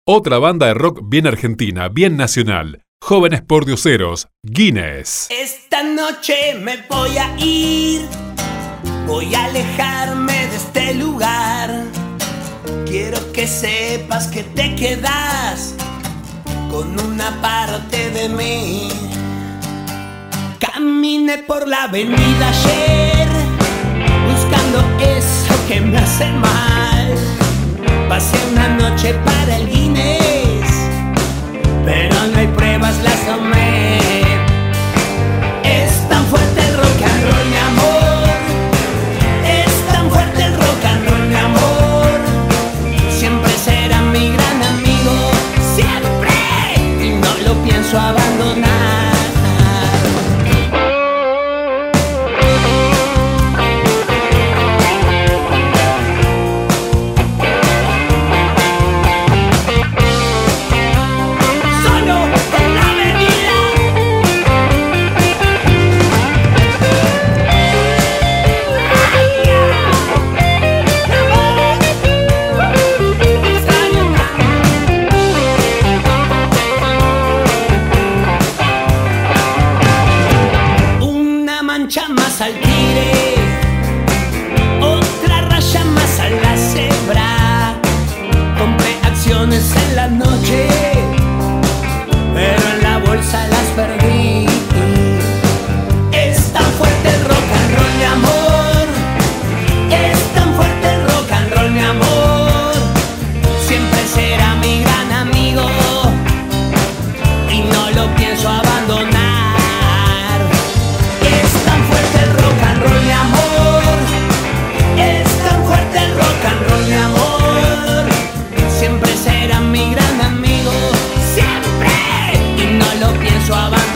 Otra banda de rock bien argentina, bien nacional. Jóvenes Pordioseros, Guinness. Esta noche me voy a ir, voy a alejarme de este lugar. Quiero que sepas que te quedas con una parte de mí. Caminé por la avenida ayer, buscando eso que me hace mal. Pasé una noche para el Guinness, pero no hay pruebas, las tomé. Es tan fuerte el rock and roll, mi amor. Es tan fuerte el rock and roll, mi amor. Siempre será mi gran amigo, siempre. Y no lo pienso abandonar. Más al tigre, otra raya más a la cebra. Compré acciones en la noche, pero en la bolsa las perdí. Es tan fuerte el rock and roll, mi amor. Es tan fuerte el rock and roll, mi amor. Siempre será mi gran amigo y no lo pienso abandonar. Siempre será mi gran amigo, siempre, y no lo pienso abandonar.